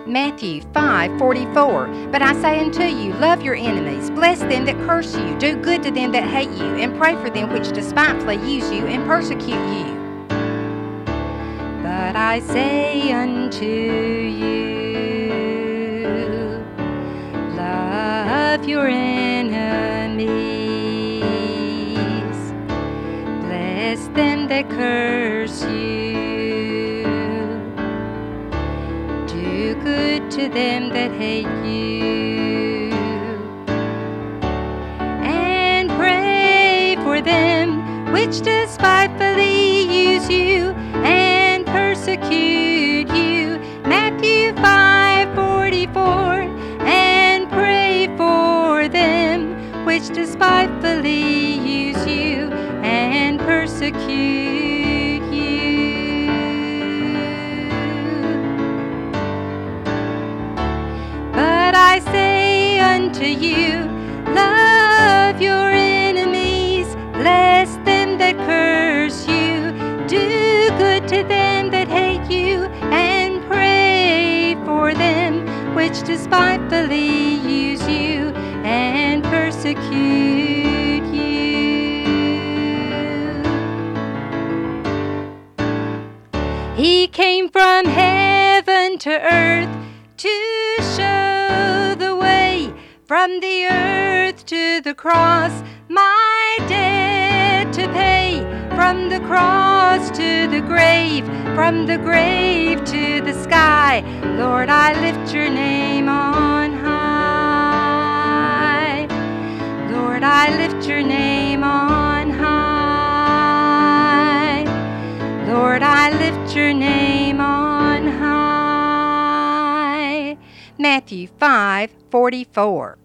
Matthew 5:44. But I say unto you, love your enemies, bless them that curse you, do good to them that hate you, and pray for them which despitefully use you and persecute you. But I say unto you, love your enemies, bless them that curse you, do good to them that hate you, and pray for them which despitefully use you and persecute you. Matthew 5:44. And pray for them which despitefully use you and persecute you. But I say unto you, love your enemies, bless them that curse you, do good to them that hate you, and pray for them which despitefully use you and persecute you. He came from heaven to earth to show the way, from the earth to the cross, my debt to pay, from the cross to the grave, from the grave to the sky. Lord, I lift your name on high. Lord, I lift your name on high. Lord, I lift your name on high. Matthew 5:44.